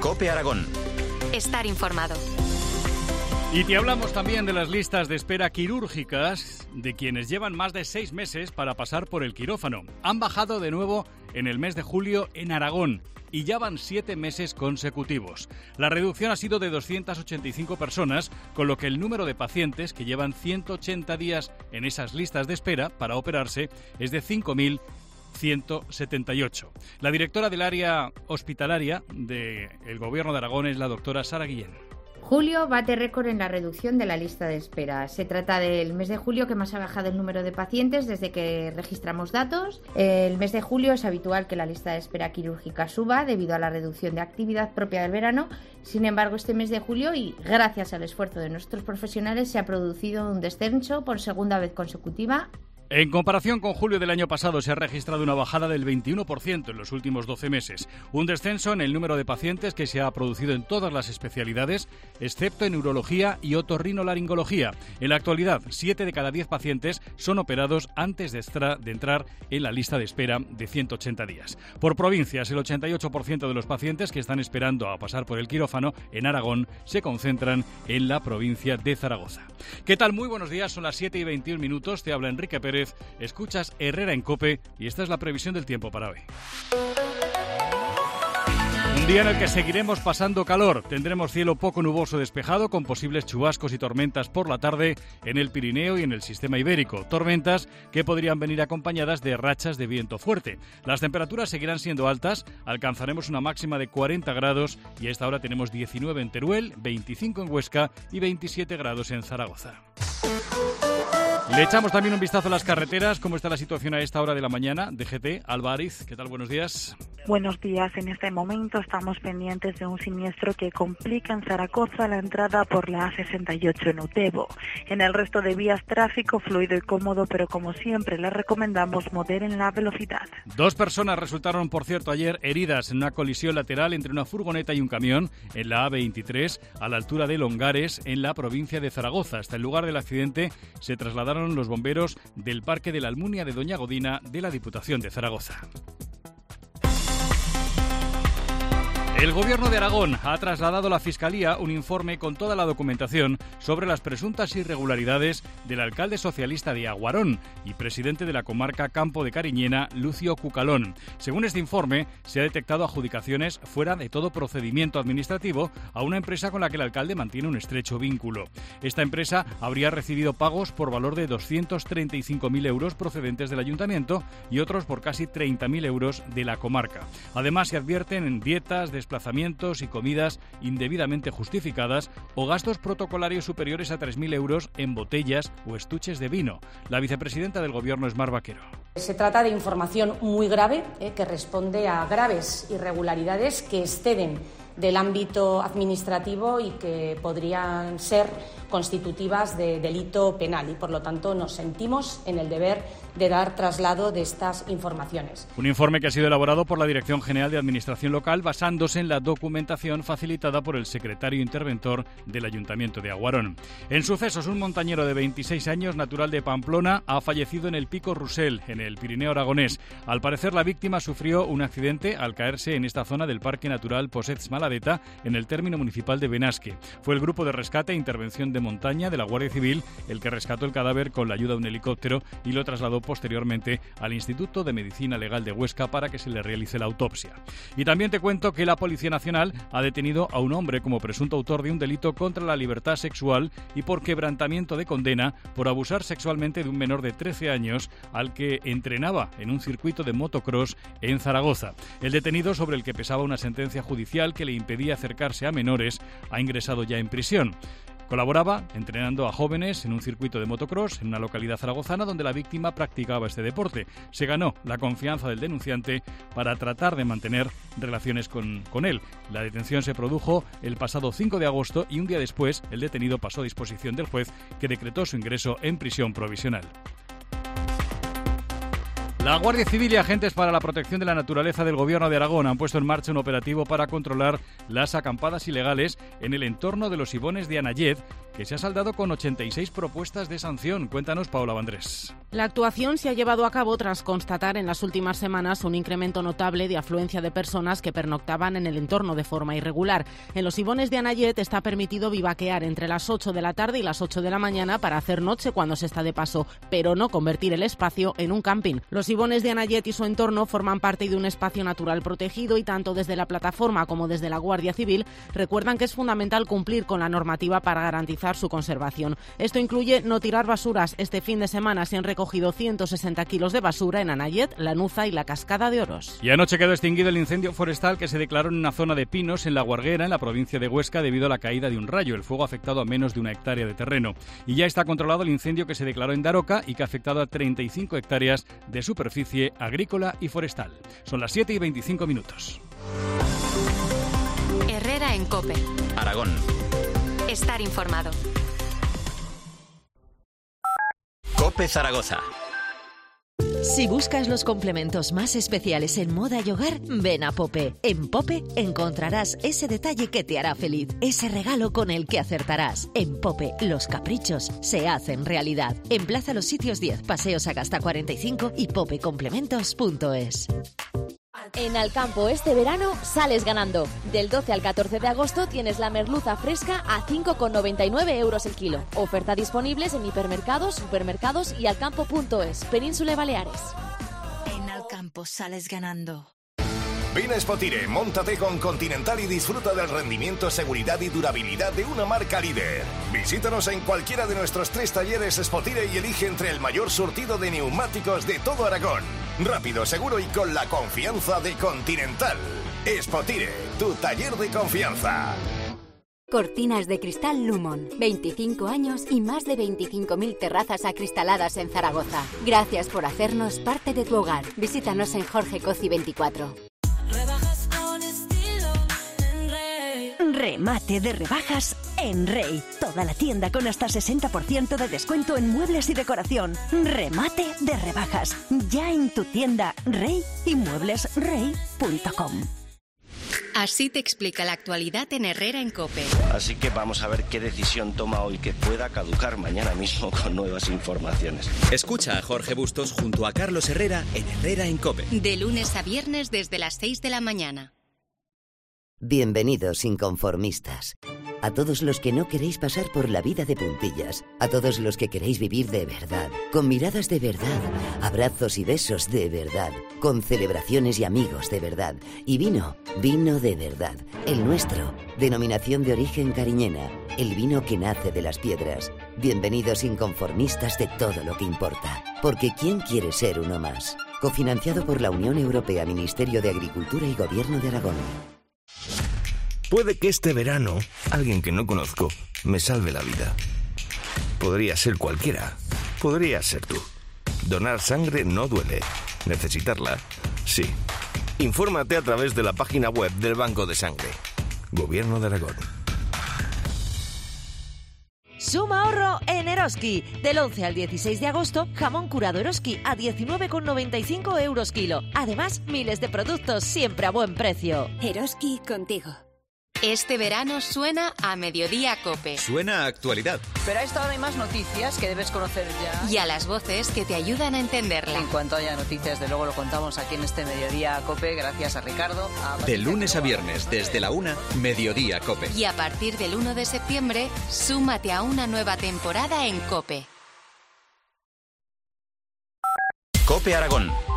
COPE Aragón. Estar informado. Y te hablamos también de las listas de espera quirúrgicas de quienes llevan más de 6 meses para pasar por el quirófano. Han bajado de nuevo en el mes de julio en Aragón y ya van 7 meses consecutivos. La reducción ha sido de 285 personas, con lo que el número de pacientes que llevan 180 días en esas listas de espera para operarse es de 5.178. La directora del área hospitalaria del Gobierno de Aragón es la doctora Sara Guillén. Julio bate récord en la reducción de la lista de espera. Se trata del mes de julio que más ha bajado el número de pacientes desde que registramos datos. El mes de julio es habitual que la lista de espera quirúrgica suba debido a la reducción de actividad propia del verano. Sin embargo, este mes de julio, y gracias al esfuerzo de nuestros profesionales, se ha producido un descenso por segunda vez consecutiva. En comparación con julio del año pasado, se ha registrado una bajada del 21% en los últimos 12 meses. Un descenso en el número de pacientes que se ha producido en todas las especialidades, excepto en urología y otorrinolaringología. En la actualidad, 7 de cada 10 pacientes son operados antes de entrar en la lista de espera de 180 días. Por provincias, el 88% de los pacientes que están esperando a pasar por el quirófano en Aragón se concentran en la provincia de Zaragoza. ¿Qué tal? Muy buenos días, son las 7:21. Te habla Enrique Pérez. Escuchas Herrera en COPE y esta es la previsión del tiempo para hoy. Un día en el que seguiremos pasando calor. Tendremos cielo poco nuboso despejado con posibles chubascos y tormentas por la tarde en el Pirineo y en el sistema ibérico. Tormentas que podrían venir acompañadas de rachas de viento fuerte. Las temperaturas seguirán siendo altas. Alcanzaremos una máxima de 40 grados y a esta hora tenemos 19 en Teruel, 25 en Huesca y 27 grados en Zaragoza. Le echamos también un vistazo a las carreteras. ¿Cómo está la situación a esta hora de la mañana? DGT, Alba Ariz, ¿qué tal? Buenos días. Buenos días. En este momento estamos pendientes de un siniestro que complica en Zaragoza la entrada por la A68 en Utebo. En el resto de vías, tráfico fluido y cómodo, pero como siempre les recomendamos moderen la velocidad. 2 personas resultaron, por cierto, ayer heridas en una colisión lateral entre una furgoneta y un camión en la A23 a la altura de Longares, en la provincia de Zaragoza. Hasta el lugar del accidente se trasladaron los bomberos del Parque de la Almunia de Doña Godina de la Diputación de Zaragoza. El Gobierno de Aragón ha trasladado a la Fiscalía un informe con toda la documentación sobre las presuntas irregularidades del alcalde socialista de Aguarón y presidente de la comarca Campo de Cariñena, Lucio Cucalón. Según este informe, se ha detectado adjudicaciones fuera de todo procedimiento administrativo a una empresa con la que el alcalde mantiene un estrecho vínculo. Esta empresa habría recibido pagos por valor de 235.000 euros procedentes del ayuntamiento y otros por casi 30.000 euros de la comarca. Además, se advierten en dietas, desplazamientos y comidas indebidamente justificadas o gastos protocolarios superiores a 3.000 euros en botellas o estuches de vino. La vicepresidenta del Gobierno es Mar Vaquero. Se trata de información muy grave que responde a graves irregularidades que exceden del ámbito administrativo y que podrían ser constitutivas de delito penal y, por lo tanto, nos sentimos en el deber de dar traslado de estas informaciones. Un informe que ha sido elaborado por la Dirección General de Administración Local basándose en la documentación facilitada por el secretario interventor del Ayuntamiento de Aguarón. En sucesos, un montañero de 26 años, natural de Pamplona, ha fallecido en el Pico Rusell, en el Pirineo aragonés. Al parecer, la víctima sufrió un accidente al caerse en esta zona del Parque Natural Possets-Maladeta, en el término municipal de Benasque. Fue el grupo de rescate e intervención de montaña de la Guardia Civil el que rescató el cadáver con la ayuda de un helicóptero y lo trasladó posteriormente al Instituto de Medicina Legal de Huesca para que se le realice la autopsia. Y también te cuento que la Policía Nacional ha detenido a un hombre como presunto autor de un delito contra la libertad sexual y por quebrantamiento de condena por abusar sexualmente de un menor de 13 años al que entrenaba en un circuito de motocross en Zaragoza. El detenido, sobre el que pesaba una sentencia judicial que le impedía acercarse a menores, ha ingresado ya en prisión. Colaboraba entrenando a jóvenes en un circuito de motocross en una localidad zaragozana donde la víctima practicaba este deporte. Se ganó la confianza del denunciante para tratar de mantener relaciones con él. La detención se produjo el pasado 5 de agosto y un día después el detenido pasó a disposición del juez, que decretó su ingreso en prisión provisional. La Guardia Civil y agentes para la protección de la naturaleza del Gobierno de Aragón han puesto en marcha un operativo para controlar las acampadas ilegales en el entorno de los ibones de Anayed, que se ha saldado con 86 propuestas de sanción. Cuéntanos, Paola Vandrés. La actuación se ha llevado a cabo tras constatar en las últimas semanas un incremento notable de afluencia de personas que pernoctaban en el entorno de forma irregular. En los ibones de Anayet está permitido vivaquear entre las 8 de la tarde y las 8 de la mañana para hacer noche cuando se está de paso, pero no convertir el espacio en un camping. Los ibones de Anayet y su entorno forman parte de un espacio natural protegido y tanto desde la plataforma como desde la Guardia Civil recuerdan que es fundamental cumplir con la normativa para garantizar su conservación. Esto incluye no tirar basuras. Este fin de semana se han recogido 160 kilos de basura en Anayet, Lanuza y la Cascada de Oros. Y anoche quedó extinguido el incendio forestal que se declaró en una zona de pinos en La Guarguera, en la provincia de Huesca, debido a la caída de un rayo. El fuego ha afectado a menos de 1 hectárea de terreno. Y ya está controlado el incendio que se declaró en Daroca y que ha afectado a 35 hectáreas de superficie agrícola y forestal. Son las 7:25. Herrera en COPE. Aragón. Estar informado. COPE Zaragoza. Si buscas los complementos más especiales en moda y hogar, ven a Pope. En Pope encontrarás ese detalle que te hará feliz, ese regalo con el que acertarás. En Pope, los caprichos se hacen realidad. En Plaza Los Sitios 10, Paseo Sagasta 45 y popecomplementos.es. En Alcampo este verano sales ganando. Del 12 al 14 de agosto tienes la merluza fresca a 5,99 € el kilo. Oferta disponibles en hipermercados, supermercados y alcampo.es, Península y Baleares. En Alcampo sales ganando. Ven a Spotire, móntate con Continental y disfruta del rendimiento, seguridad y durabilidad de una marca líder. Visítanos en cualquiera de nuestros 3 talleres Spotire y elige entre el mayor surtido de neumáticos de todo Aragón. Rápido, seguro y con la confianza de Continental. Spotire, tu taller de confianza. Cortinas de cristal Lumon. 25 años y más de 25.000 terrazas acristaladas en Zaragoza. Gracias por hacernos parte de tu hogar. Visítanos en Jorge Coci 24. Rebajas con estilo en Rey. Remate de rebajas en Rey. Toda la tienda con hasta 60% de descuento en muebles y decoración. Remate de rebajas. Ya en tu tienda Rey y mueblesrey.com. Así te explica la actualidad en Herrera en COPE. Así que vamos a ver qué decisión toma hoy que pueda caducar mañana mismo con nuevas informaciones. Escucha a Jorge Bustos junto a Carlos Herrera en Herrera en COPE. De lunes a viernes desde las 6 de la mañana. Bienvenidos inconformistas. A todos los que no queréis pasar por la vida de puntillas, a todos los que queréis vivir de verdad, con miradas de verdad, abrazos y besos de verdad, con celebraciones y amigos de verdad, y vino de verdad, el nuestro, denominación de origen cariñena, el vino que nace de las piedras. Bienvenidos inconformistas de todo lo que importa, porque ¿quién quiere ser uno más? Cofinanciado por la Unión Europea, Ministerio de Agricultura y Gobierno de Aragón. Puede que este verano alguien que no conozco me salve la vida. Podría ser cualquiera. Podría ser tú. Donar sangre no duele. Necesitarla, sí. Infórmate a través de la página web del Banco de Sangre. Gobierno de Aragón. Suma ahorro en Eroski. Del 11 al 16 de agosto, jamón curado Eroski a 19,95 € kilo. Además, miles de productos siempre a buen precio. Eroski contigo. Este verano suena a Mediodía COPE. Suena a actualidad. Pero a esta hora hay más noticias que debes conocer ya. Y a las voces que te ayudan a entenderla. En cuanto haya noticias, de luego lo contamos aquí en este Mediodía COPE, gracias a Ricardo. De lunes a viernes, desde la 1, Mediodía COPE. Y a partir del 1 de septiembre, súmate a una nueva temporada en COPE. COPE Aragón.